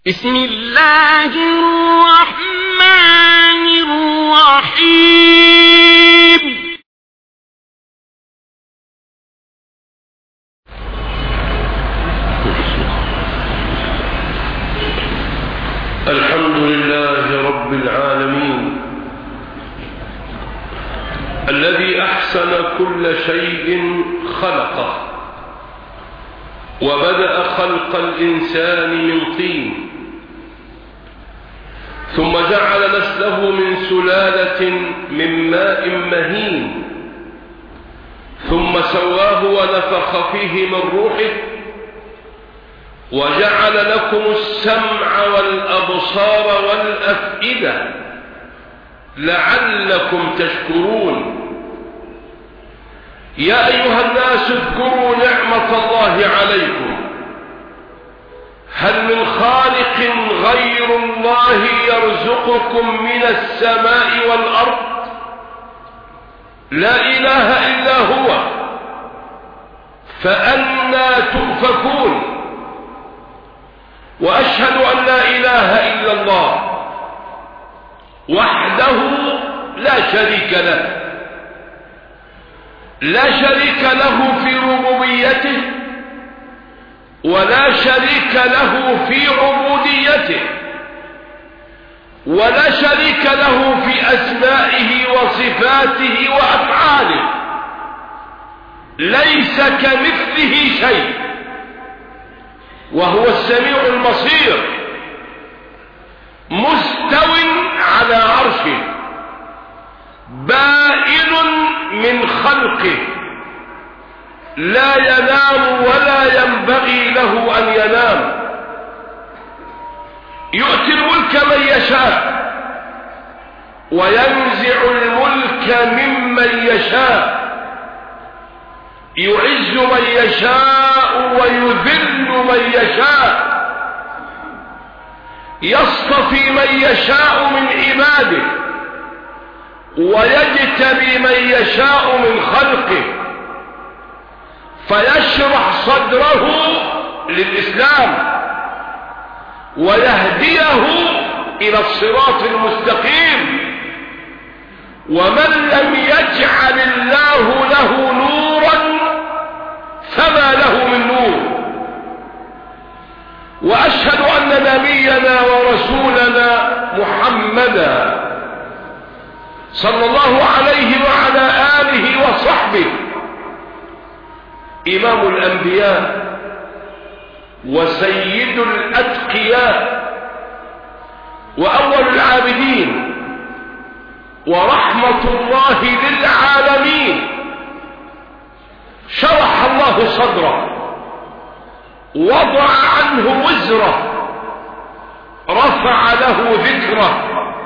بسم الله الرحمن الرحيم. الحمد لله رب العالمين الذي أحسن كل شيء خلقه وبدأ خلق الإنسان من طين ثم جعل نسله من سلالة من ماء مهين ثم سواه ونفخ فيه من روحه وجعل لكم السمع والأبصار والأفئدة لعلكم تشكرون. يا أيها الناس اذكروا نعمة الله عليكم هل من خالق غير الله يرزقكم من السماء والأرض؟ لا إله إلا هو فأنى تؤفكون. وأشهد أن لا إله إلا الله وحده لا شريك له، لا شريك له في ربوبيته ولا شريك له في عبوديته ولا شريك له في أسمائه وصفاته وأفعاله، ليس كمثله شيء وهو السميع البصير، مستو على عرشه بائن من خلقه، لا ينام ولا ينبغي له أن ينام، يؤتي الملك من يشاء وينزع الملك ممن يشاء، يعز من يشاء ويذل من يشاء، يصطفي من يشاء من عباده ويجتبي من يشاء من خلقه فيشرح صدره للإسلام ويهديه إلى الصراط المستقيم. ومن لم يجعل الله له نورا فما له من نور. وأشهد أن نبينا ورسولنا محمدا صلى الله عليه وعلى آله وصحبه إمام الأنبياء وسيد الأتقياء وأول العابدين ورحمة الله للعالمين، شرح الله صدره وضع عنه وزره رفع له ذكره.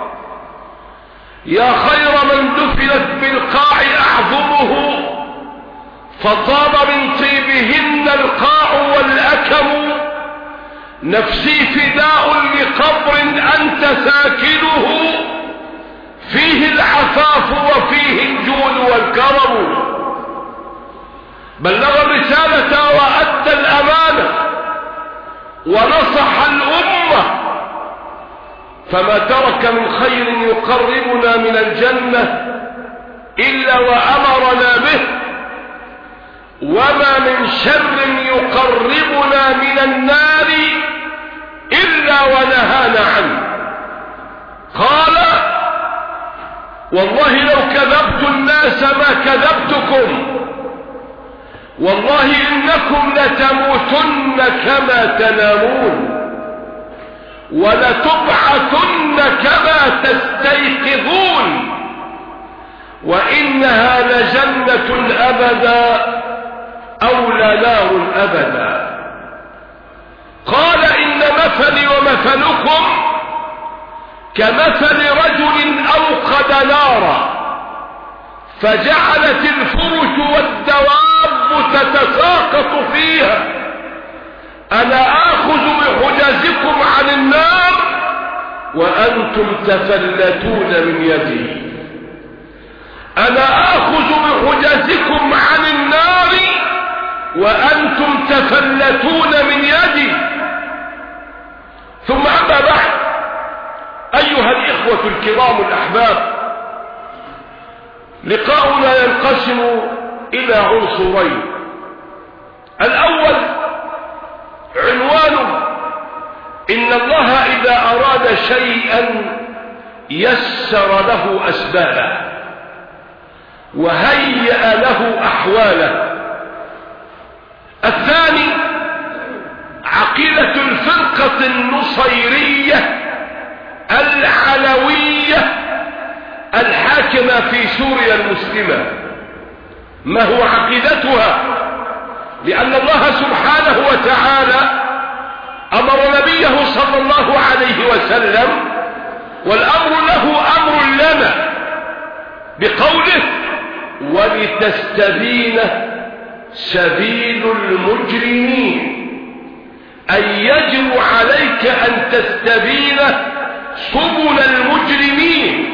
يا خير من دفنت بالقاع أعظمه فطاب من طيبهن القاع والأكم، نفسي فداء لقبر أنت ساكنه فيه العفاف وفيه الجود والكرم. بلغ الرسالة وأدى الأمانة ونصح الأمة، فما ترك من خير يقربنا من الجنة إلا وأمرنا به، وما من شر يقربنا من النار إلا ونهانا عنه. قال والله لو كذبت الناس ما كذبتكم، والله إنكم لتموتن كما تنامون ولتبعثن كما تستيقظون، وإنها لجنة أبدا أو لنار أبدا. قال إن مثلي ومثلكم كمثل رجل أوقد نارا فجعلت الفرش والدواب تتساقط فيها، أنا آخذ بحجزكم عن النار وأنتم تفلتون من يدي، أنا آخذ بحجزكم عن النار وأنتم تفلتون من يدي. ثم أما بعد، أيها الإخوة الكرام الأحباب، لقاؤنا ينقسم إلى عنصرين. الأول عنوانه: إن الله إذا أراد شيئا يسر له أسبابه وهيأ له أحواله. الثاني عقيدة الفرقة النصيرية العلوية الحاكمة في سوريا المسلمة. ما هو عقيدتها؟ لأن الله سبحانه وتعالى أمر نبيه صلى الله عليه وسلم، والأمر له أمر لنا، بقوله: ولتستبين سبيل المجرمين، أي يجب عليك أن تستبين سبل المجرمين.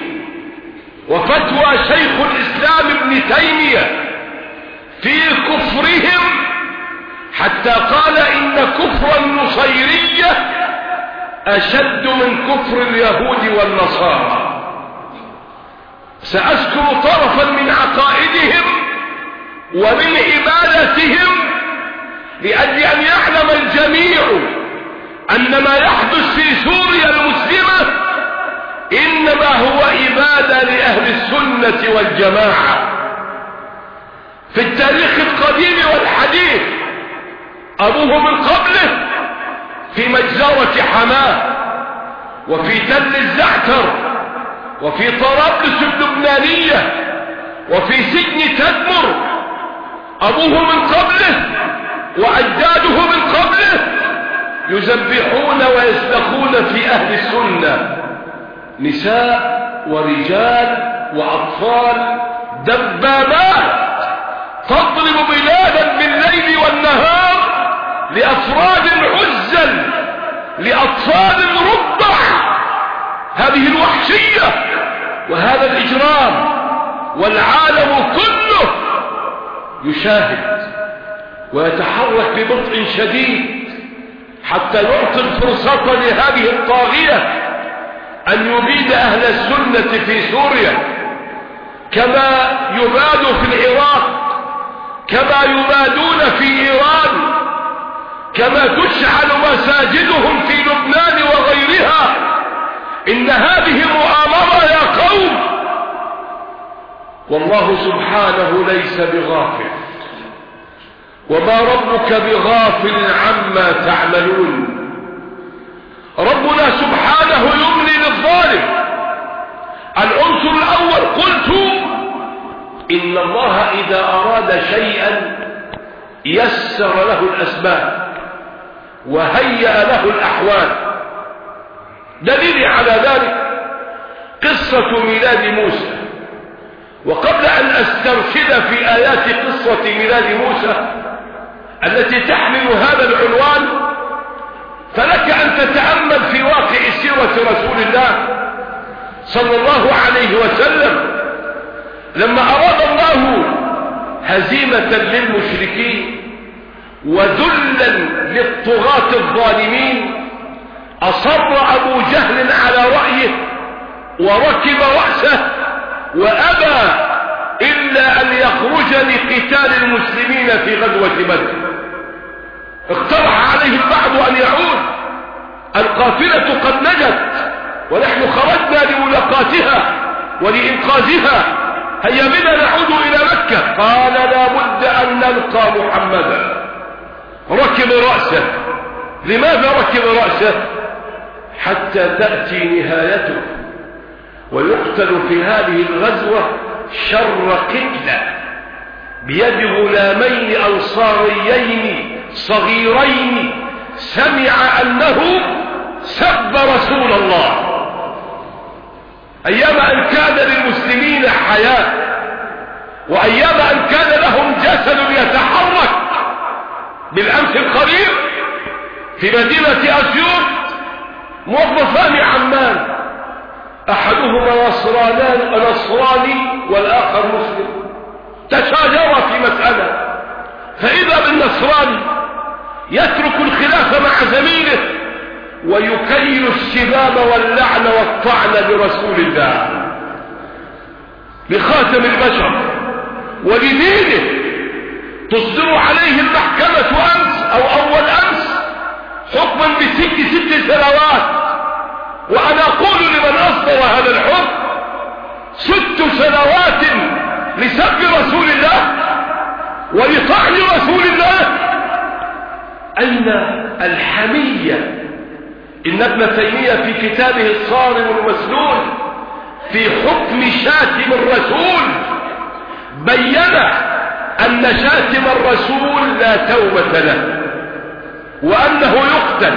وفتوى شيخ الإسلام ابن تيمية في كفرهم، حتى قال إن كفر النصيرية أشد من كفر اليهود والنصارى. سأذكر طرفا من عقائدهم ومن عبادتهم لأجل أن يعلم الجميع أن ما يحدث في سوريا المسلمة إنما هو إبادة لأهل السنة والجماعة. في التاريخ القديم والحديث أبوه من قبله في مجزرة حماه، وفي تل الزعتر، وفي طرابلس اللبنانية، وفي سجن تدمر. أبوه من قبله وأجداده من قبله يذبحون ويسلخون في أهل السنة، نساء ورجال وأطفال، دبابات تضرب بلادا بالليل والنهار لأفراد عزل، لأطفال رضع. هذه الوحشية وهذا الإجرام، والعالم كله يشاهد ويتحرك ببطء شديد حتى يعطي الفرصة لهذه الطاغية أن يبيد أهل السنة في سوريا، كما يباد في العراق، كما يبادون في إيران، كما تشعل مساجدهم في لبنان وغيرها. إن هذه مؤامرة يا قوم، والله سبحانه ليس بغافل، وما ربك بغافل عما تعملون. ربنا سبحانه يملي للظالم. العنصر الأول قلت: إن الله إذا أراد شيئا يسر له الأسباب وهيأ له الأحوال. دليل على ذلك قصة ميلاد موسى. وقبل أن أسترشد في آيات قصة ميلاد موسى التي تحمل هذا العنوان، فلك أن تتأمل في واقع سيرة رسول الله صلى الله عليه وسلم لما أراد الله هزيمة للمشركين وذلا للطغاة الظالمين. أصر أبو جهل على رأيه وركب رأسه وأبى إلا أن يخرج لقتال المسلمين في غزوة بدر. اقترح عليه البعض أن يعود، القافلة قد نجت ونحن خرجنا لملاقاتها ولإنقاذها، هيا بنا نعود إلى مكة. قال: لا بد أن نلقى محمدا. ركب رأسه. لماذا ركب رأسه؟ حتى تأتي نهايته ويقتل في هذه الغزوة شر قتلة بيد غلامين أنصاريين صغيرين سمع أنه سب رسول الله. أيام أن كان للمسلمين حياة، وأيام أن كان لهم جسد يتحرك. بالأمس القريب في مدينة أسيوط موظفان عمان، أحدهما نصراني والآخر مسلم، تشاجرا في مسألة، فإذا بالنصراني يترك الخلاف مع زميله ويكيل السباب واللعن والطعن برسول الله، بخاتم البشر ولدينه، تصدر عليه المحكمة أمس أو أول أمس حكما ست سنوات. وأنا أقول لمن أصدر هذا الحكم 6 سنوات لسب رسول الله ولطعن رسول الله، أين الحمية؟ إن ابن تيمية في كتابه الصارم المسلول في حكم شاتم الرسول بين أن شاتم الرسول لا توبة له وأنه يقتل.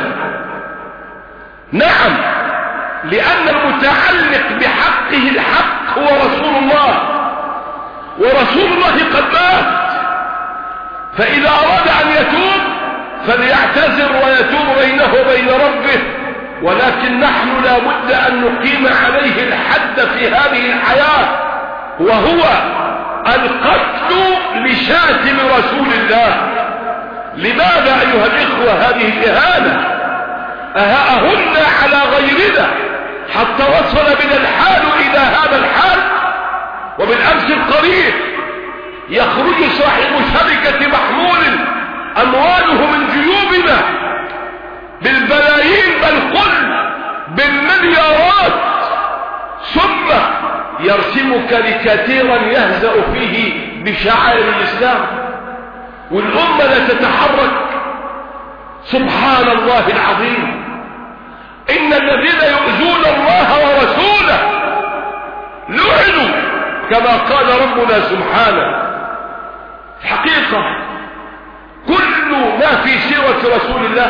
نعم، لأن المتعلق بحقه الحق هو رسول الله، ورسول الله قد مات، فإذا أراد أن يتوب فليعتذر ويتوب بينه وبين ربه. ولكن نحن لا بد أن نقيم عليه الحد في هذه الحياة، وهو القتل لشاتم رسول الله. لماذا أيها الإخوة هذه الإهانة؟ أهأهن على غيرنا حتى وصل بنا الحال إلى هذا الحال؟ وبالأمس القريب يخرج صاحب شركة محمول أمواله من جيوبنا بالبلايين، بل قل بالمليارات، ثم يرسم كاريكاتيرا يهزأ فيه بشعائر الإسلام، والأمة لا تتحرك. سبحان الله العظيم، إن الذين يؤذون الله ورسوله لعنوا كما قال ربنا سبحانه. حقيقة كل ما في سيرة رسول الله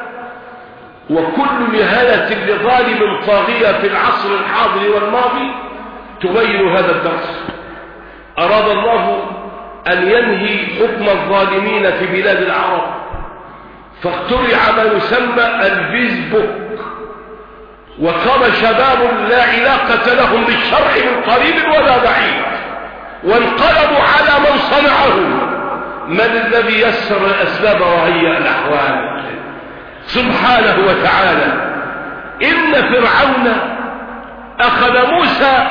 وكل نهاية لظالم طاغية في العصر الحاضر والماضي تبين هذا الدرس. أراد الله أن ينهي حكم الظالمين في بلاد العرب، فاخترع ما يسمى الفيسبوك، وقام شباب لا علاقة لهم بالشرع من قريب ولا بعيد، وانقلبوا على من صنعه. من الذي يسر الأسباب وهيأ الأحوال؟ سبحانه وتعالى. إن فرعون أخذ موسى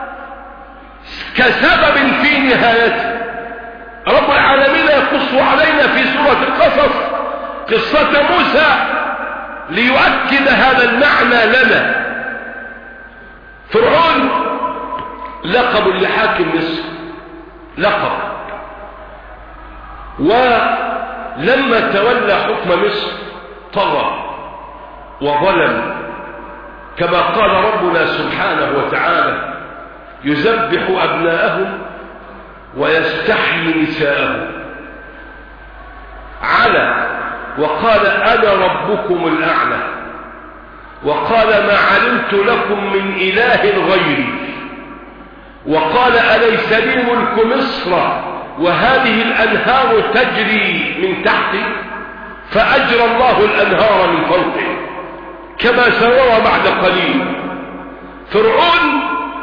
كسبب في نهايته. رب العالمين يقص علينا في سورة القصص قصة موسى ليؤكد هذا المعنى لنا. فرعون لقب لحاكم مصر، لقب، ولما تولى حكم مصر طغى وظلم، كما قال ربنا سبحانه وتعالى: يذبح أبناءهم ويستحيي نساءهم. على وقال: أنا ربكم الأعلى، وقال: ما علمت لكم من إله غيري، وقال: أليس لي ملك مصر وهذه الأنهار تجري من تحتي؟ فأجرى الله الأنهار من فوقه كما سنرى بعد قليل. فرعون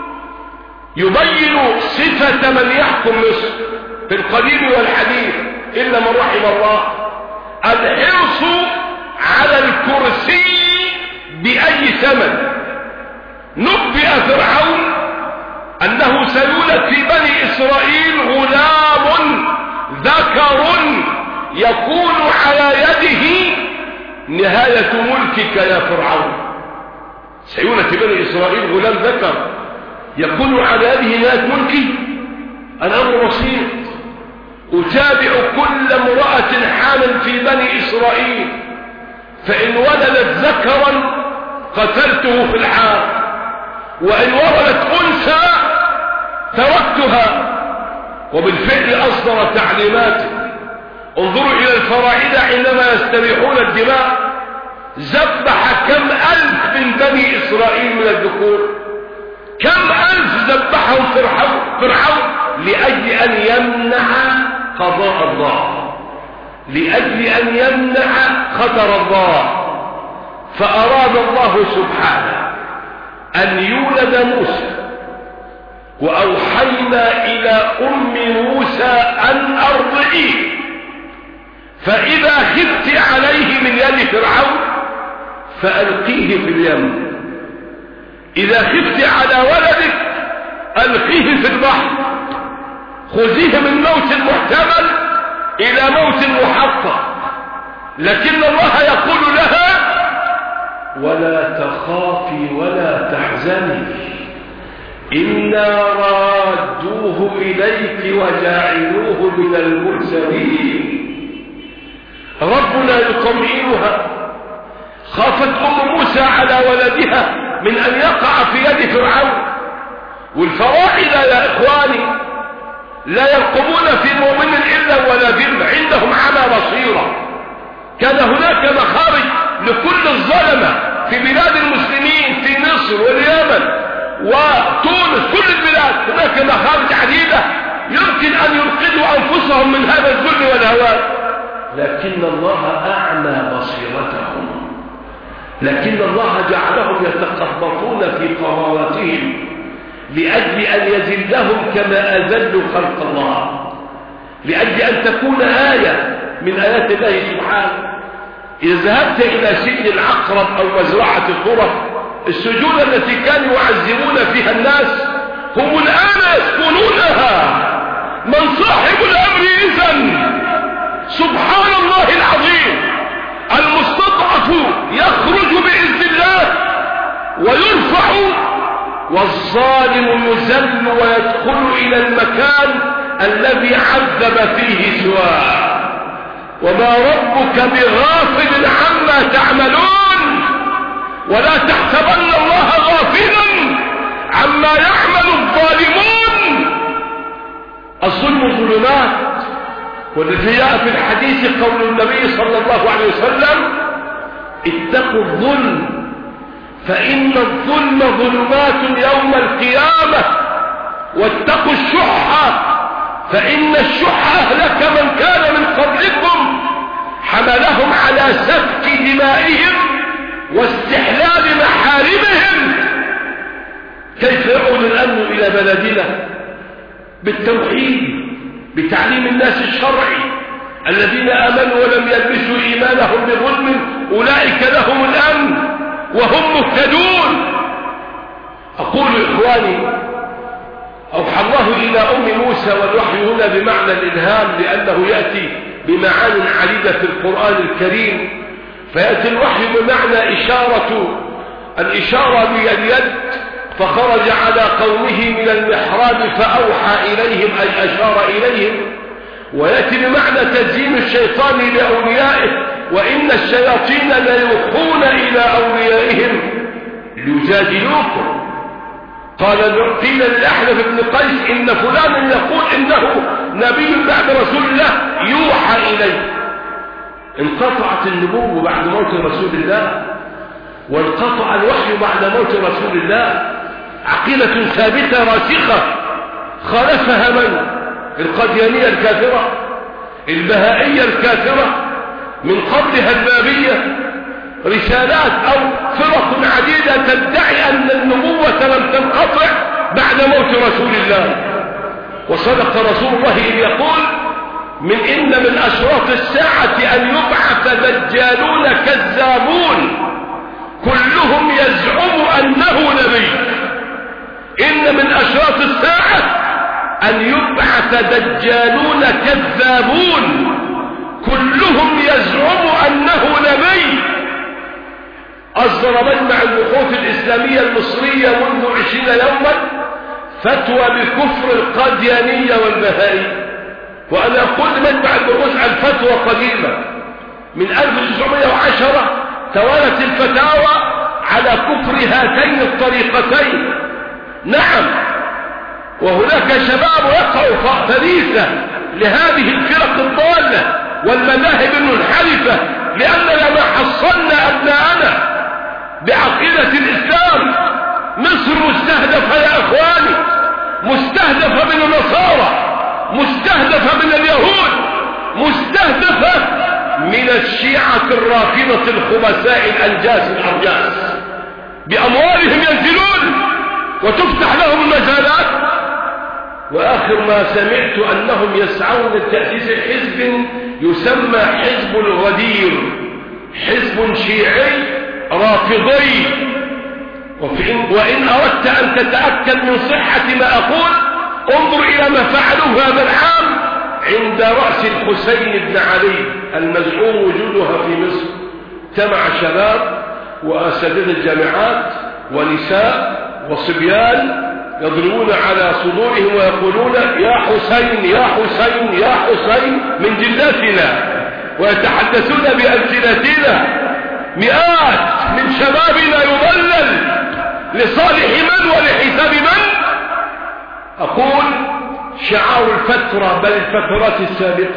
يبين صفة من يحكم مصر في القديم والحديث إلا من رحم الله: الحرص على الكرسي بأي ثمن. نبئ فرعون أنه سيولد في بني إسرائيل غلام ذكر يكون على يده نهاية ملكك يا فرعون. سيولد في بني إسرائيل غلام ذكر يكون على يده نهاية ملكي. الأمر بسيط: أتابع كل امرأة حامل في بني إسرائيل، فإن ولدت ذكرا قتلته في الحال، وإن ولدت أنثى تركتها. وبالفعل أصدر تعليماته. انظروا إلى الفراعنة عندما يستبيحون الدماء ذبح كم ألف من بني إسرائيل من الذكور، كم ألف ذبحهم فرعون لأجل أن يمنع قضاء الله، لأجل أن يمنع قدر الله. فأراد الله سبحانه أن يولد موسى، وأوحينا إلى أم موسى أن أرضعيه، فإذا خفت عليه من يد فرعون فألقيه في اليم. إذا خفت على ولدك ألقيه في البحر، خذيه من موت محتمل إلى موت محقق. لكن الله يقول لها ولا تخافي ولا تحزني إنا رادوه إليك وجاعلوه من المرسلين. ربنا يطمئنها. خافت موسى على ولدها من أن يقع في يد فرعون. والفواحل يا إخواني لا يرقبون في مؤمن إلا ولا ذمة، عندهم عمى بصيرة. كان هناك مخارج لكل الظلمة في بلاد المسلمين، في مصر واليمن وتونس، كل البلاد هناك مخارج عديدة يمكن أن ينقذوا أنفسهم من هذا الذل والهوان، لكن الله أعمى بصيرتهم. لكن الله جعلهم يتخبطون في قراراتهم لأجل أن يذلهم كما أذلوا خلق الله، لأجل أن تكون آية من آيات الله سبحانه. إذا ذهبت إلى سجن العقرب أو مزرعة القرى، السجون التي كانوا يعذبون فيها الناس هم الآن يسكنونها. من صاحب الأمر إذن؟ سبحان الله العظيم. المستضعف يخرج بإذن الله ويرفع، والظالم يذل ويدخل إلى المكان الذي عذب فيه سواه. وما ربك بغافل عما تعملون، ولا تحسبن الله غافلا عما يعمل الظالمون. الظلم ظلمات، والذي جاء في الحديث قول النبي صلى الله عليه وسلم اتقوا الظلم فإن الظلم ظلمات يوم القيامة، واتقوا الشح فإن الشح أهلك من كان من قبلكم، حملهم على سفك دمائهم واستحلال محارمهم. كيف يعود الأمن إلى بلدنا؟ بالتوحيد، بتعليم الناس الشرعي. الذين آمنوا ولم يلبسوا إيمانهم بظلم أولئك لهم الأمن وهم مهتدون. أقول إخواني، أوحى الله إلى أم موسى، والوحي هنا بمعنى الإلهام لأنه يأتي بمعاني عديدة في القرآن الكريم. فيأتي الوحي بمعنى الإشارة باليد، فخرج على قومه من المحراب فأوحى إليهم أي أشار إليهم. ويأتي بمعنى تزيين الشيطان لأوليائه، وإن الشياطين ليوحون إلى أوليائهم ليجادلوكم. قيل للأحنف بن قيس إن فلانا يقول إنه نبي بعد رسول الله يوحى إليه. انقطعت النبوة بعد موت رسول الله، وانقطع الوحي بعد موت رسول الله. عقيدة ثابتة راسخة خالفها من؟ القديانية الكافرة، البهائية الكافرة، من قبلها البابية. رسالات أو فرق عديدة تدعي أن النبوة لم تنقطع بعد موت رسول الله. وصدق رسول الله إذ يقول إن من أشراط الساعة أن يبعث دجالون كذابون كلهم يزعم أنه نبي. إن من أشراط الساعة أن يبعث دجالون كذابون كلهم يزعم أنه نبي. أصدر مجمع البحوث الإسلامية المصرية منذ 20 يوما فتوى بكفر القديانية والبهائية. وأنا أقول مجمع البحوث عن فتوى قديمة من 1910 توالت الفتاوى على كفر هاتين الطريقتين. نعم، وهناك شباب يقعوا فريسة لهذه الفرق الضالة والمذاهب المنحرفة، لأننا ما حصلنا أبناءنا بعقيدة الإسلام. مصر مستهدفة يا إخواني، مستهدفة من النصارى، مستهدفة من اليهود، مستهدفة من الشيعة الرافضة الخبثاء الأنجاس الأرجاس. بأموالهم ينزلون وتفتح لهم المجالات. وآخر ما سمعت أنهم يسعون لتأسيس حزب يسمى حزب الغدير، حزب شيعي رافضي. وإن أردت أن تتأكد من صحة ما أقول انظر إلى ما فعلوه هذا العام عند رأس الحسين بن علي المزعوم وجودها في مصر. اجتمع شباب وأساتذة الجامعات ونساء وصبيان يضربون على صدورهم ويقولون يا حسين يا حسين يا حسين من جلاتنا، ويتحدثون بألسنتنا. مئات من شبابنا يضلل لصالح من ولحساب من؟ أقول شعار الفترة بل الفترات السابقة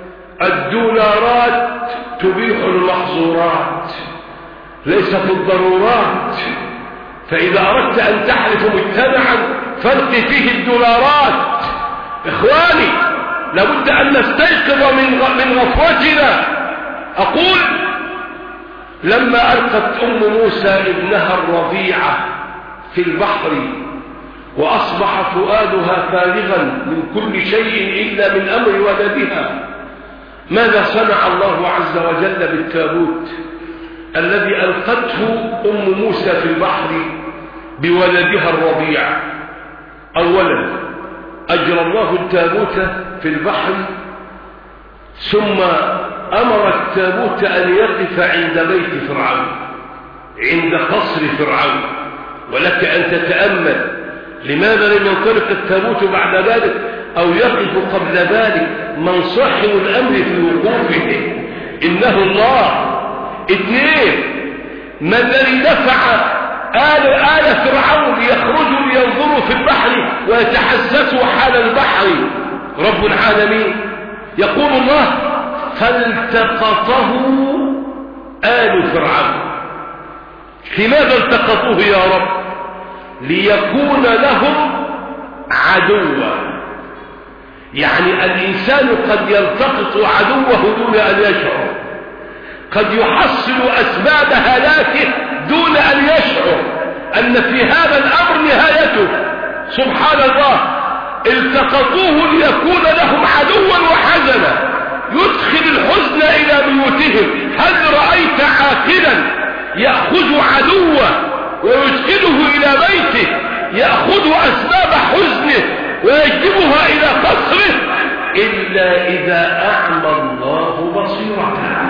الدولارات تبيح المحظورات ليست الضرورات. فإذا أردت أن تحرف مجتمعا فالق فيه الدولارات. إخواني لابد أن نستيقظ من غفوتنا. أقول لما ألقت أم موسى ابنها الرضيع في البحر وأصبح فؤادها فارغا من كل شيء إلا من أمر ولدها، ماذا صنع الله عز وجل بالتابوت الذي ألقته أم موسى في البحر بولدها الرضيع؟ أولا أجرى الله التابوت في البحر، ثم أمر التابوت أن يقف عند بيت فرعون، عند قصر فرعون. ولك أن تتأمل لماذا لم ينطلق التابوت بعد ذلك أو يقف قبل ذلك؟ من صاحب الأمر في وقوفه إنه الله. اثنين، ما الذي دفع آل فرعون ليخرجوا لينظروا في البحر ويتحسسوا حال البحر؟ رب العالمين. يقول الله فالتقطه آل فرعون. لماذا التقطوه يا رب؟ ليكون لهم عدوا. يعني الإنسان قد يلتقط عدوه دون أن يشعر، قد يحصل أسباب هلاكه دون أن يشعر أن في هذا الأمر نهايته. سبحان الله، التقطوه ليكون لهم عدوا وحزنا، يدخل الحزن إلى بيوتهم. هل رأيت عاقلا يأخذ عدوه ويدخله إلى بيته، يأخذ أسباب حزنه ويجلبها إلى قصره، إلا إذا أعمى الله بصيرته.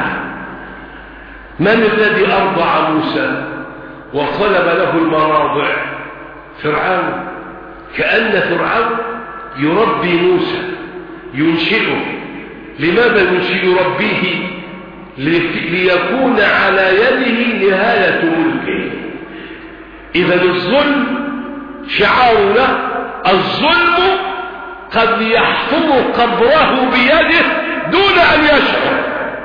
من الذي أرضع موسى وطلب له المراضع؟ فرعون. كأن فرعون يربي موسى، ينشئه. لماذا يربيه؟ ليكون على يده نهاية ملكه. إذا الظلم شعارنا، الظلم قد يحفر قبره بيده دون أن يشعر.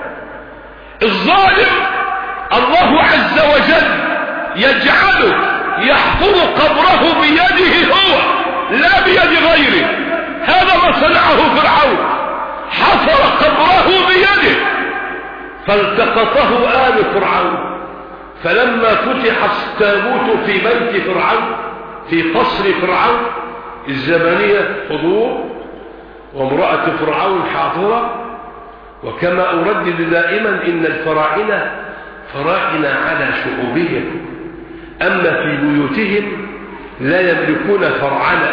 الظالم الله عز وجل يجعله يحفر قبره بيده هو لا بيد غيره. هذا ما صنعه فرعون، حفر قبره بيده. فالتقطه آل فرعون. فلما فتح التابوت في بيت فرعون في قصر فرعون الزمنية حضور وامرأة فرعون حاضرة. وكما أردد دائما إن الفراعنة فراعنة على شعوبهم، أما في بيوتهم لا يملكون فرعنة،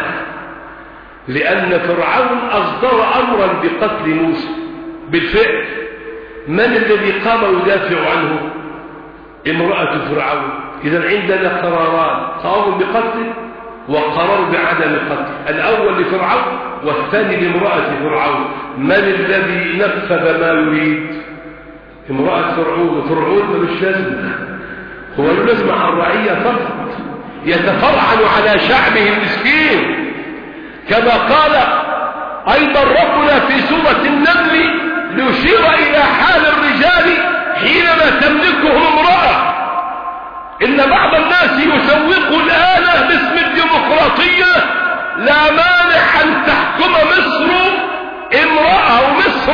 لأن فرعون أصدر أمرا بقتل موسى بالفعل. من الذي قام يدافع عنه؟ امرأة فرعون. إذا عندنا قراران، قرار بقتله وقرار بعدم قتله. الأول لفرعون والثاني لامرأة فرعون. من الذي نفذ ما يريد؟ امرأة فرعون. وفرعون ملوش لازمة، هو له لازمة على الرعية فقط، يتفرعن على شعبه المسكين. كما قال أيضا ربنا في سورة النمل ليشير إلى حال الرجال حينما تملكهم امرأة. إن بعض الناس يسوق الآن باسم الديمقراطية. لا مانع أن تحكم مصر امرأة ومصر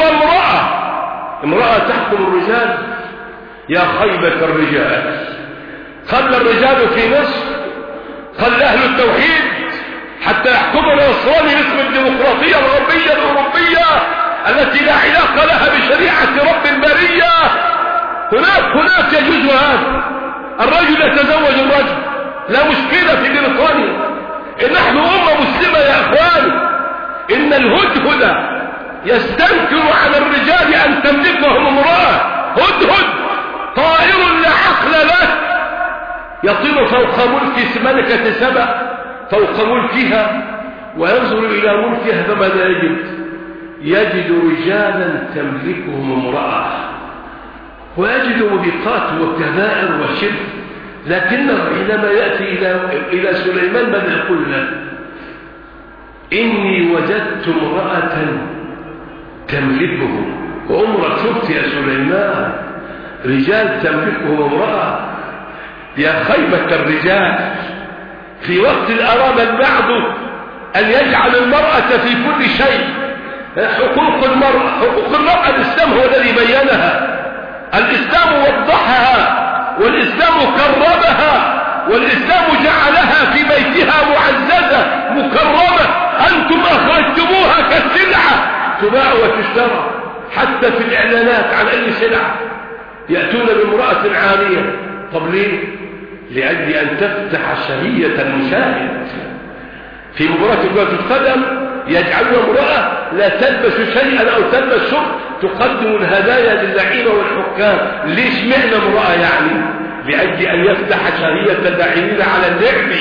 امرأة تحكم الرجال. يا خيبة الرجال، خلى الرجال في مصر، خلى أهل التوحيد حتى يحكمنا نصراني باسم الديمقراطية الغربية الأوروبية التي لا علاقة لها بشريعة رب البرية. هناك يجوز هذا. الرجل يتزوج الرجل، لا مشكلة في بريطانيا. نحن أمة مسلمة يا أخواني. إن الهدهد يستنكر على الرجال أن تملكهم امرأة. هدهد طائر لا عقل له، يطير فوق ملك ملكة سبأ، فوق ملكها، وينظر إلى ملكها فماذا يجد رجالا تملكهم امرأة، ويجد موبقات وكبائر وشرك. لكنه حينما يأتي إلى سليمان ماذا يقول له؟ إني وجدت امرأة تملكهم. وعمرك شفت يا سليمان رجال تملكهم امرأة؟ يا خيبة الرجال. في وقت أراد البعض أن يجعل المرأة في كل شيء. حقوق المرأة الإسلام هو الذي بينها، الإسلام وضحها، والإسلام كرمها، والإسلام جعلها في بيتها معززة مكرمة. أنتم أخرجتموها كالسلعة تباع وتشترى، حتى في الإعلانات عن أي سلعة يأتون بامرأة عارية. طب ليه؟ لأجل أن تفتح شهية المشاهد. في مباراة كرة القدم يجعلها امرأة لا تلبس شيئا أو تلبس شيء تقدم الهدايا للعيبة والحكام. ليش معنى امرأة يعني؟ لأجل أن يفتح شهية اللاعبين على اللعب.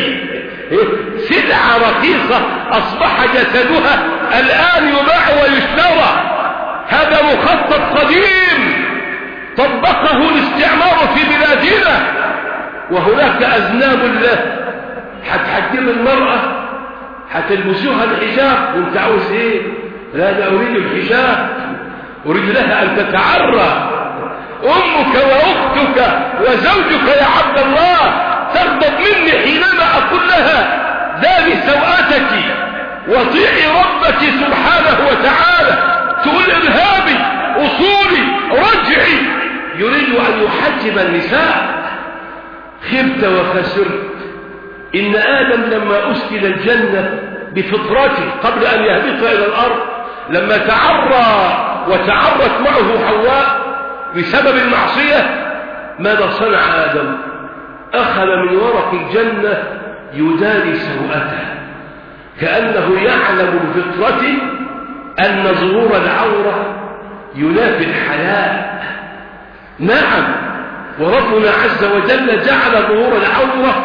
سلعة رخيصة أصبح جسدها الآن يباع ويشترى. هذا مخطط قديم طبقه الاستعمار في بلادنا. وهناك أذناب له. هتحجب المرأة، هتلبسوها الحجاب، وانت عاوز ايه؟ لا أريد الحجاب، أريد لها أن تتعرى. أمك وأختك وزوجك يا عبد الله تغضب مني حينما أقول لها داري سوءاتك وطيعي ربك سبحانه وتعالى. تقول إرهابي أصولي رجعي، يريد أن يحجب النساء. خبت وخسرت. إن آدم لما أسكن الجنة بفطرته قبل أن يهبط إلى الأرض، لما تعرى وتعرت معه حواء بسبب المعصية، ماذا صنع آدم؟ أخذ من ورق الجنة يداري سوءته، كأنه يعلم بفطرته أن ظهور العورة ينافي الحياء. نعم، وربنا عز وجل جعل ظهور العورة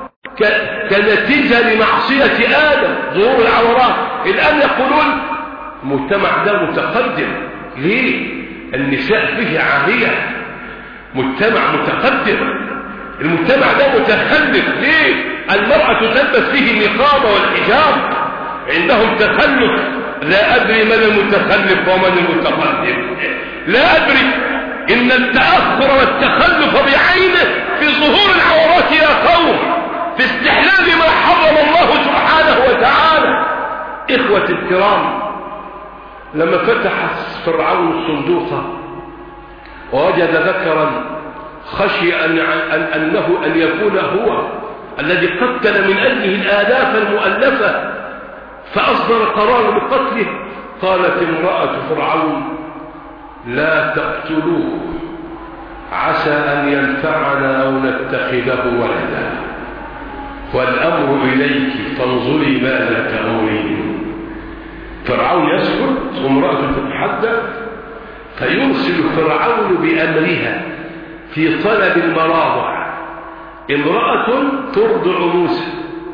كنتيجة لمعصية آدم، ظهور العورات. الآن يقولون مجتمع ده متقدم. ليه؟ النساء فيه عارية. مجتمع متقدم. المجتمع ده متخلف. ليه؟ المرأة تلبس فيه النقاب والحجاب. عندهم تخلف. لا أدري من المتخلف ومن المتقدم، لا أدري. إن التأخر والتخلف بعينه في ظهور العورات يا قوم، في استحلال ما حرم الله سبحانه وتعالى. إخوة الكرام، لما فتح فرعون الصندوق ووجد ذكرا خشي أن يكون هو الذي قتل من أجله الآلاف المؤلفة، فأصدر قرار بقتله. قالت امرأة فرعون لا تقتلوه عسى أن ينفعنا أو نتخذه ولدا، والأمر إليك فانظري ماذا تأمرين. فرعون يسكت وامرأة تتحدث، فيرسل فرعون بأمرها في طلب المراضع. امرأة ترضع موسى،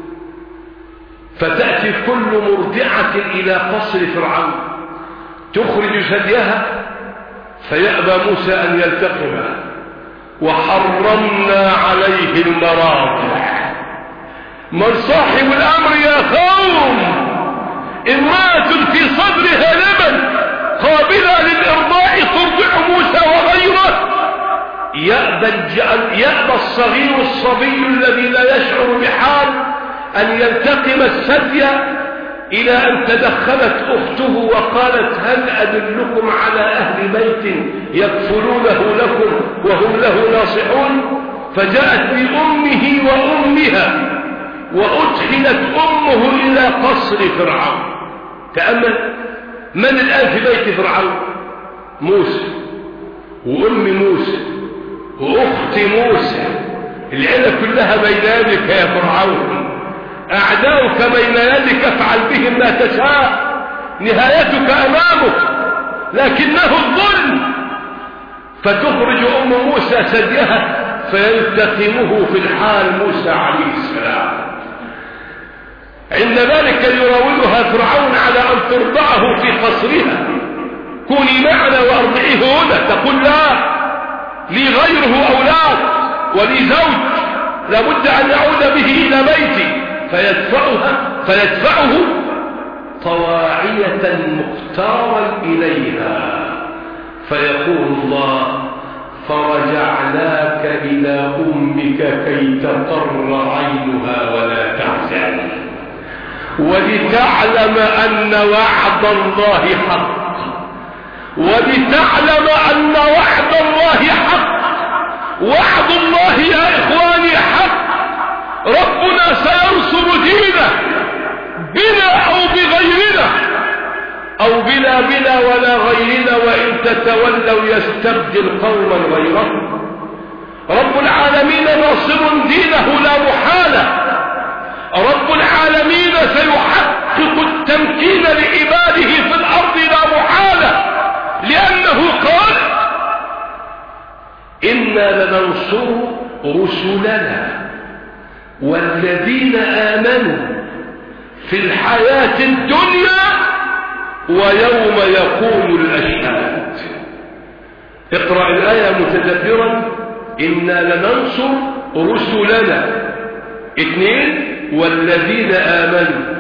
فتأتي كل مرضعة إلى قصر فرعون تخرج ثديها، فيأبى موسى أن يلتقمها، وحرمنا عليه المراضع. من صاحب الأمر يا قوم؟ امرأة في صدرها لبن قابلة للإرضاع ترضع موسى وغيره. يأبى الصغير الصبي الذي لا يشعر بحال أن يلتقم الثدي، إلى أن تدخلت أخته وقالت هل أدلكم على أهل بيت يكفلونه لكم وهم له ناصحون؟ فجاءت بأمه وأمها، وأدخلت أمه إلى قصر فرعون. تأمل، من الآن في بيت فرعون؟ موسى وأم موسى وأخت موسى العلة كلها بين يدك يا فرعون، أعداؤك بين يدك افعل بهم ما تشاء، نهايتك أمامك لكنه الظلم. فتخرج أم موسى ثديها فيلتقمه في الحال موسى عليه السلام. عند ذلك يراودها فرعون على أن ترضعه في قصرها، كوني معنا وأرضعيه هنا، تقول لا، لي غيره أولاد ولي زوج، لابد أن أعود به إلى بيتي. فيدفعه طواعية مختارا إليها، فيقول الله فرجعناك إلى أمك كي تقر عينها ولا تحزن ولتعلم أن وعد الله حق، ولتعلم أن وعد الله حق. وعد الله يا إخواني حق، ربنا سينصر دينه بنا أو بغيرنا، أو بنا ولا غيرنا، وإن تتولوا يستبدل قوما غيرهم. رب العالمين ناصر دينه لا محالة، رب العالمين سيحقق التمكين لعباده في الأرض لا محالة، لأنه قال إنا لننصر رسلنا والذين آمنوا في الحياة الدنيا ويوم يقوم الأشهاد. اقرأ الآية متدبرا، إنا لننصر رسلنا، 2 والذين آمنوا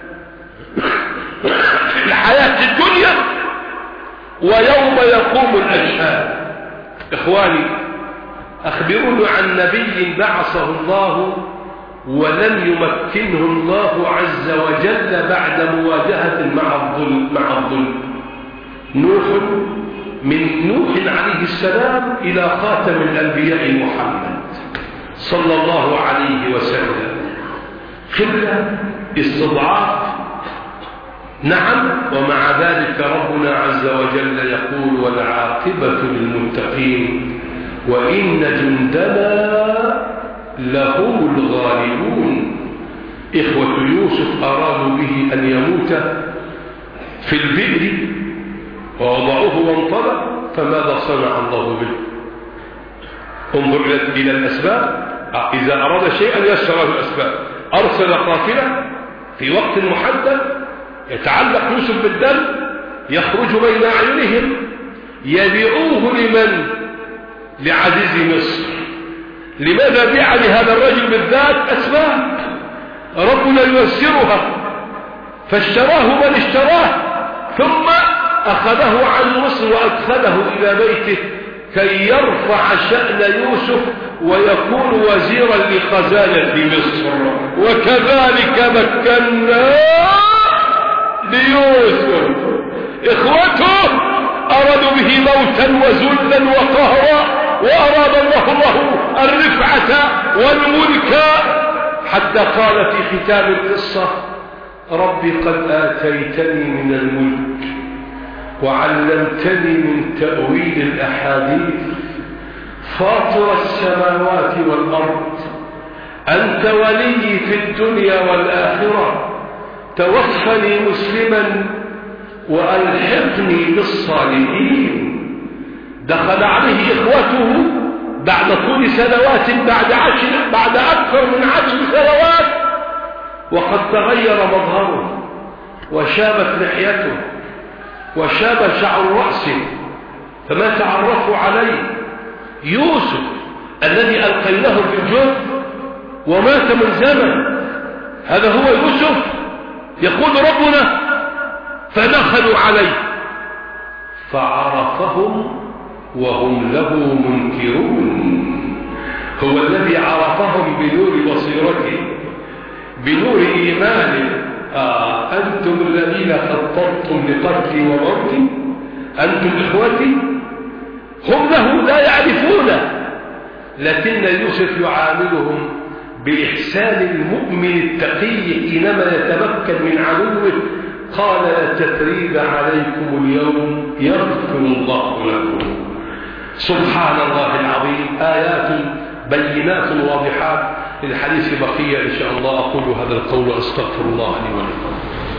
في الحياة الدنيا ويوم يقوم الأشهاد. إخواني أخبروني عن نبي بعثه الله ولم يمكنه الله عز وجل بعد مواجهة مع الظلم. نوح، من نوح عليه السلام إلى خاتم الأنبياء محمد صلى الله عليه وسلم، خلة، استضعاف، نعم، ومع ذلك ربنا عز وجل يقول والعاقبة للمتقين وإن جندنا لهم الغالبون. إخوة يوسف أرادوا به أن يموت في البئر ووضعوه وانطلق، فماذا صنع الله به؟ انظر إلى الأسباب. إذا أراد شيئا يسر له الأسباب. أرسل قافلة في وقت محدد يتعلق يوسف بالدم، يخرج بين أعينهم، يبيعوه لمن؟ لعزيز مصر. لماذا بيع لهذا الرجل بالذات؟ أسباب ربنا ييسرها، فاشتراه من اشتراه، ثم أخذه عن مصر وأدخله إلى بيته كي يرفع شأن يوسف ويكون وزيرا لخزانة مصر. وكذلك مكنا ليوسف. إخوته أرادوا به موتا وذلا وقهرا، وأراد الله الرفعة والملك، حتى قال في ختام القصة ربي قد آتيتني من الملك وعلمتني من تأويل الأحاديث فاطر السماوات والأرض أنت ولي في الدنيا والآخرة توفني مسلما وألحقني بالصالحين. دخل عليه إخوته بعد طول سنوات، بعد أكثر من 10 سنوات، وقد تغير مظهره وشابت لحيته وشاب شعر رأسه، فما تعرفوا عليه. يوسف الذي ألقيناه في الجب ومات من زمن، هذا هو يوسف. يقول ربنا فدخلوا عليه فعرفهم وهم له منكرون. هو الذي عرفهم بنور بصيرته، بنور إيمانه. أنتم الذين خططتم لقتلي وموتي، أنتم إخوتي. هم له لا يعرفونه، لكن يوسف يعاملهم بإحسان المؤمن التقي حينما يتمكن من عدوه. قال لا تثريب عليكم اليوم يغفر الله لكم. سبحان الله العظيم. آيات بينات واضحات. للحديث بقية إن شاء الله. أقول هذا القول وأستغفر الله لي ولكم.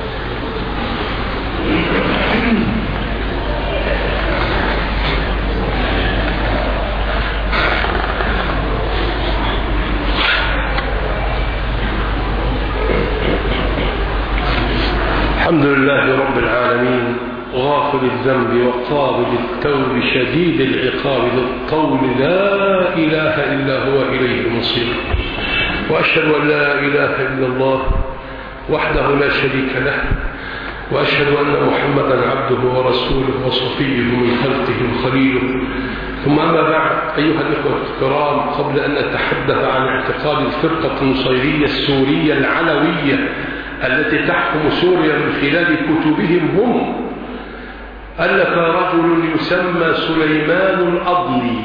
الحمد لله رب العالمين، غافل الذنب وقابل التوب شديد العقاب ذي الطول، لا إله إلا هو إليه المصير. وأشهد أن لا إله إلا الله وحده لا شريك له، وأشهد أن محمدا عبده ورسوله وصفيه من خلقه وخليله. ثم أما بعد، أيها الإخوة الكرام، قبل أن نتحدث عن اعتقاد الفرقة النصيرية السورية العلوية التي تحكم سوريا من خلال كتبهم هم، ألف رجل يسمى سليمان الأضني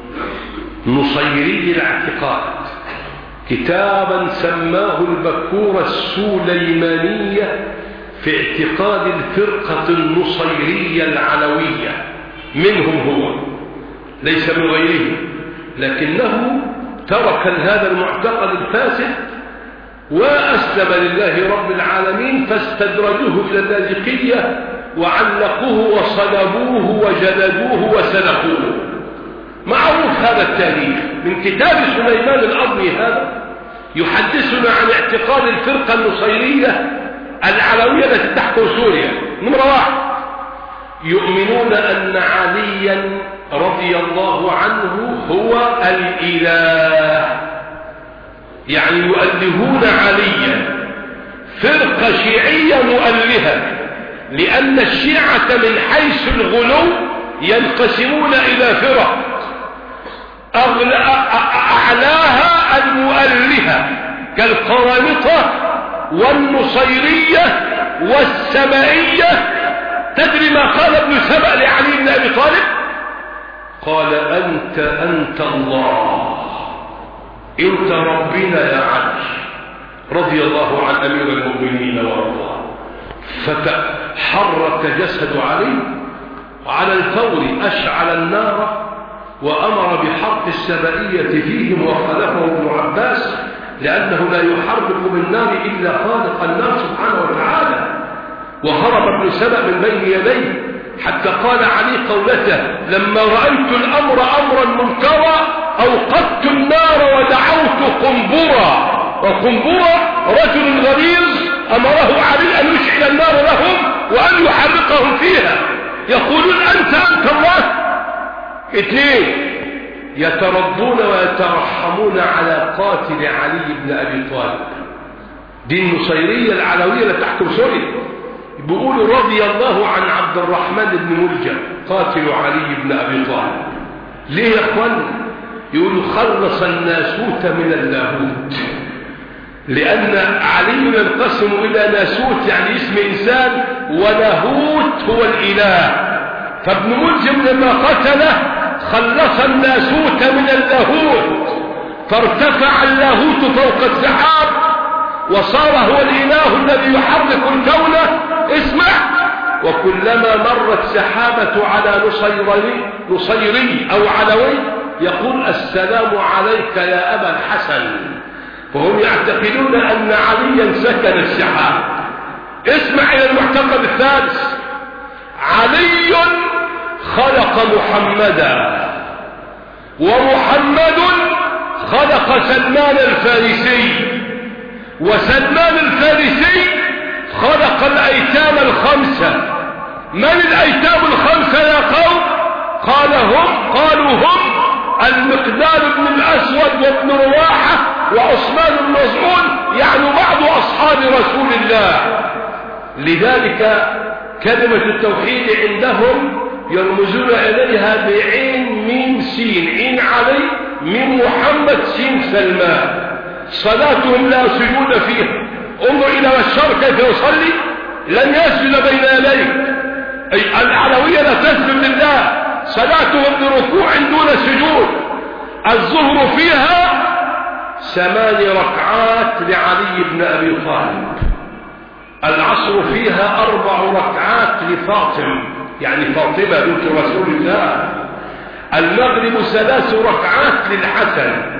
نصيري الاعتقاد كتابا سماه البكورة السليمانية في اعتقاد الفرقة النصيرية العلوية. منهم هو، ليس من غيره، لكنه ترك هذا المعتقد الفاسد وأسلم لله رب العالمين، فاستدرجوه إلى اللاذقية وعلقوه وصلبوه وجلدوه وسلخوه. معروف هذا التاريخ من كتاب سليمان الأضني. هذا يحدثنا عن اعتقاد الفرقة النصيرية العلوية التي تحكم سوريا. نمرة 1، يؤمنون أن عليا رضي الله عنه هو الإله، يعني يؤلهون عليا، فرقة شيعية مؤلهة، لأن الشيعة من حيث الغلو ينقسمون إلى فرق، أعلاها المؤلهة كالقرامطة والنصيرية والسبائية. تدري ما قال ابن سبأ لعلي بن أبي طالب؟ قال: أنت الله، أنت ربنا يا علي، رضي الله عن أمير المؤمنين وارضاه. فتحرك جسد علي، وعلى الفور أشعل النار وأمر بحرق السبائية فيهم، وخلفه ابن عباس، لأنه لا يحرق بالنار إلا خالق النار سبحانه وتعالى. وهرب ابن سبأ من بين يديه، حتى قال علي قولته: لما رأيت الأمر أمرا منكرا أوقدت النار ودعوت قنبرا. وقنبرا رجل غليظ أمره علي أن يشعل النار لهم وأن يحرقهم فيها. يقولون: أنت الله. 2، يترضون ويترحمون على قاتل علي بن أبي طالب. دي النصيرية العلوية التي تحكم سوريا. بيقولوا: رضي الله عن عبد الرحمن بن ملجم قاتل علي بن أبي طالب. ليه يا أخوان؟ يقولوا: خلص الناسوت من اللاهوت، لأن علي ينقسم إلى ناسوت يعني اسم إنسان، ولاهوت هو الإله. فابن ملجم لما قتله خلص الناسوت من اللاهوت، فارتفع اللاهوت فوق السحاب وصار هو الإله الذي يحرك الكون. اسمع: وكلما مرت سحابة على نصيري أو علوي يقول: السلام عليك يا أبا الحسن. فهم يعتقدون أن عليا سكن السحاب. اسمع إلى المعتقد الثالث: علي خلق محمدا، ومحمد خلق سلمان الفارسي، وسلمان الفارسي خلق الأيتام الخمسة. من الأيتام الخمسة يا قوم؟ قالوا هم المقداد بن الأسود وابن رواحة وعثمان المظعون، يعني بعض أصحاب رسول الله. لذلك كلمة التوحيد عندهم يرمزون إليها بعين ميم سين: عين علي، ميم محمد، سين سلمان. صلاتهم لا سجود فيها. انظر إلى الشر كيف يصلي، لن يسجد بين يديه. أي العلوية لا تسجد لله، صلاتهم بركوع دون سجود. الظهر فيها 8 ركعات لعلي بن أبي طالب، العصر فيها 4 ركعات لفاطمة، يعني فاطمة بنت رسول الله، المغرب 3 ركعات للحسن،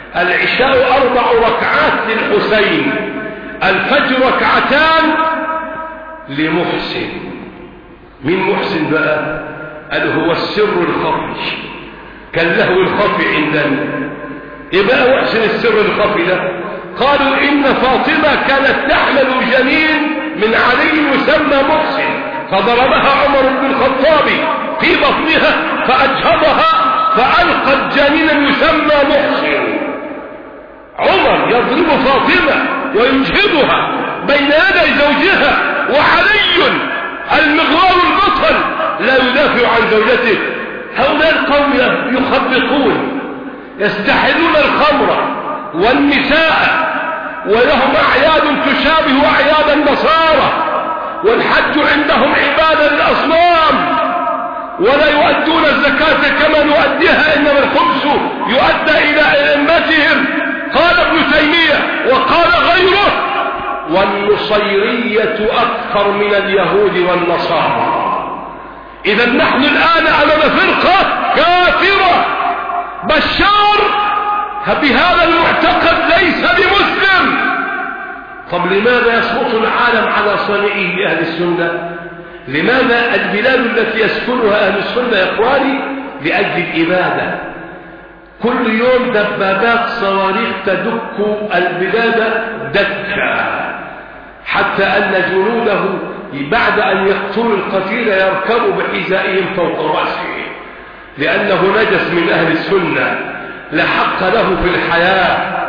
العشاء 4 ركعات للحسين، الفجر 2 ركعتان لمحسن. من محسن بقى؟ قال هو السر الخفي كاللهو الخفي عندنا. ايه بقى محسن السر الخفي ده؟ قالوا إن فاطمة كانت تحمل جنين من علي يسمى محسن، فضربها عمر بن الخطاب في بطنها فأجهضها فألقت جنينا يسمى محسن. عمر يضرب فاطمة ويجهضها بين يدي زوجها، وعلي المغوار البطل لا يدافع عن زوجته. هؤلاء القوم يخبطون، يستحلون الخمر والنساء، ولهم أعياد تشابه أعياد النصارى، والحج عندهم عبادة للأصنام، ولا يؤدون الزكاة كما نؤديها، إنما الخمس يؤدى إلى أئمتهم. قال ابن تيمية وقال غيره: والنصيرية أكثر من اليهود والنصارى. إذا نحن الآن أمام فرقة كافرة. بشار بهذا المعتقد ليس بمسلم. طب لماذا يسقط العالم على صانعه لأهل السنة؟ لماذا البلاد التي يسكنها أهل السنة يا إخواني؟ لأجل الإبادة. كل يوم دبابات صواريخ تدك البلاد دكا، حتى أن جنوده بعد أن يقتلوا القتيل يركبوا بحذائهم فوق رأسه، لأنه نجس من أهل السنة لا حق له في الحياة.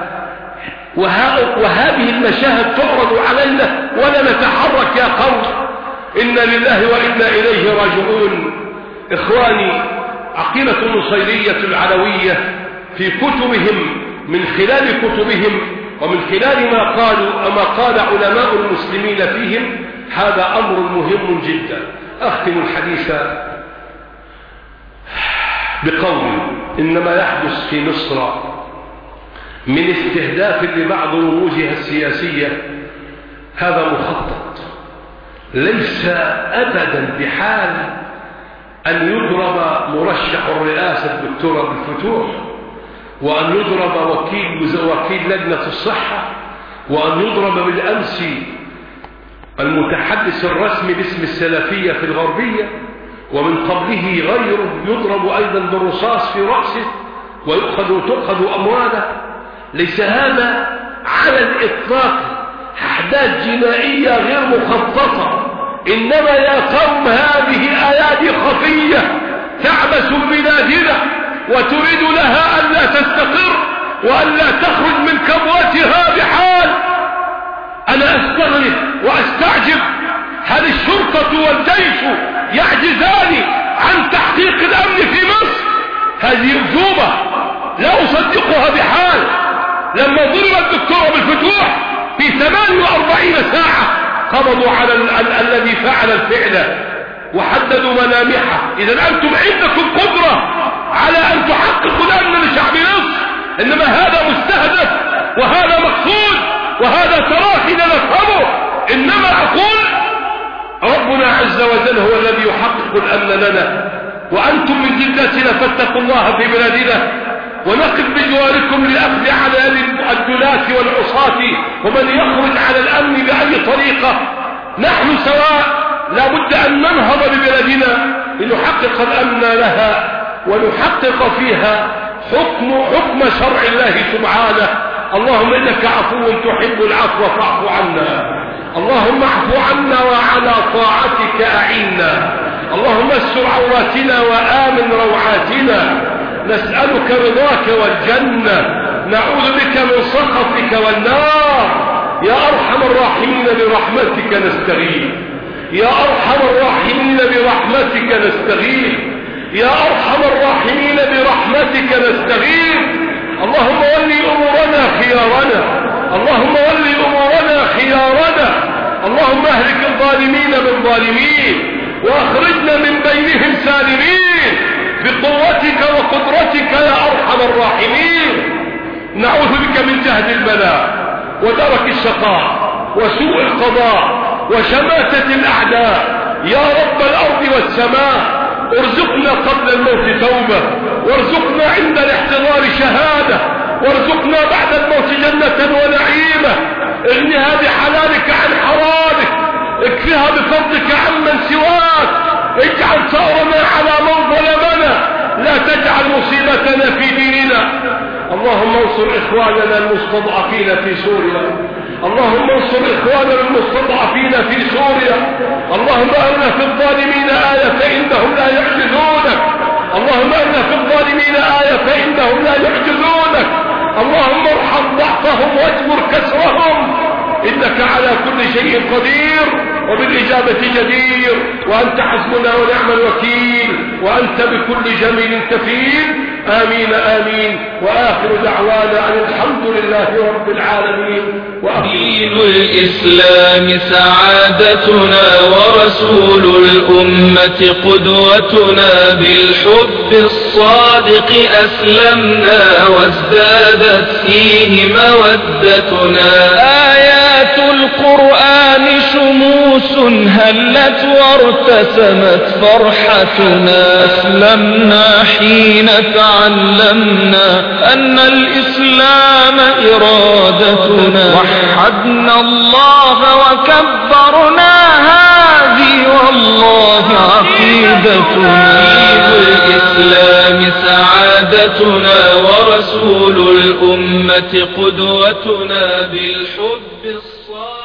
وهذه المشاهد تعرض علينا ولا نتحرك يا قوم. إنا لله وإنا إليه راجعون. إخواني، عقيدة النصيرية العلوية في كتبهم، من خلال كتبهم ومن خلال ما قال علماء المسلمين فيهم، هذا أمر مهم جدا. أختم الحديث بقول: إنما يحدث في مصر من استهداف لبعض رموزها السياسية هذا مخطط، ليس أبدا بحال أن يضرب مرشح الرئاسة الدكتور أبو الفتوح، وأن يضرب وكيل لجنة الصحة، وأن يضرب بالأمس المتحدث الرسمي باسم السلفية في الغربية، ومن قبله غيره يضرب أيضا بالرصاص في رأسه وتؤخذ أمواله. ليس هذا على الإطلاق أحداث جنائية غير مخططة، إنما يا قوم هذه آيات خفية تعبث بلادنا وتريد لها أن لا تستقر وأن لا تخرج من كبوتها بحال. أنا أستغرب وأستعجب، هل الشرطة والجيش يعجزان عن تحقيق الأمن في مصر؟ هذه أكذوبة لا أصدقها بحال. لما ضرب الدكتور بالفتوح في 48 ساعة قبضوا على الذي فعل الفعل وحددوا ملامحه. إذا أنتم عندكم قدرة على أن تحققوا الأمن لشعب مصر، إنما هذا مستهدف وهذا مقصود وهذا تراخي لا نفهمه. إنما أقول ربنا عز وجل هو الذي يحقق الأمن لنا، وأنتم من جلدتنا فاتقوا الله في بلادنا، ونقف بجواركم للأخذ على الدلاة والعصاة ومن يخرج على الأمن بأي طريقة. نحن سواء، لا بد أن ننهض ببلادنا لنحقق الأمن لها ونحقق فيها حكم شرع الله سبحانه. اللهم إنك عفو تحب العفو فاعف عنا. اللهم اعف عنا وعلى طاعتك أعنا. اللهم استر عوراتنا وآمن روعاتنا. نسألك رضاك والجنة، نعوذ بك من سخطك والنار. يا أرحم الراحمين برحمتك نستغيث، يا أرحم الراحمين برحمتك نستغيث، يا أرحم الراحمين برحمتك نستغيث. اللهم ولي أمورنا خيارنا، اللهم ولي أمورنا خيارنا. اللهم اهلك الظالمين بالظالمين واخرجنا من بينهم سالمين بقوتك وقدرتك يا أرحم الراحمين. نعوذ بك من جهد البلاء ودرك الشقاء وسوء القضاء وشماتة الأعداء. يا رب الأرض والسماء، ارزقنا قبل الموت توبة، وارزقنا عند الاحتضار شهادة، وارزقنا اجعل ثارنا على من ظلمنا، لا تجعل مصيبتنا في ديننا. اللهم انصر إخواننا المستضعفين في سوريا، اللهم انصر إخواننا المستضعفين في سوريا. اللهم أرنا في الظالمين آية فإنهم لا يعجزونك، اللهم أرنا في الظالمين آية فإنهم لا يعجزونك. اللهم ارحم ضعفهم واجبر كسرهم، إنك على كل شيء قدير وبالإجابة جدير، وأنت حسبنا ونعم الوكيل، وأنت بكل جميل كفيل. آمين آمين. وآخر دعوانا أن الحمد لله رب العالمين. دين الإسلام سعادتنا، ورسول الأمة قدوتنا، بالحب الصادق أسلمنا، وازدادت فيه مودتنا. آيات القرآن شموس هلت وارتسمت فرحتنا، أسلمنا حين تعلمنا أن الإسلام إرادتنا، وحدنا الله وكبرنا، هذه والله عقيدتنا. دين الإسلام سعادتنا، ورسول الأمة قدوتنا، بالحب الصادق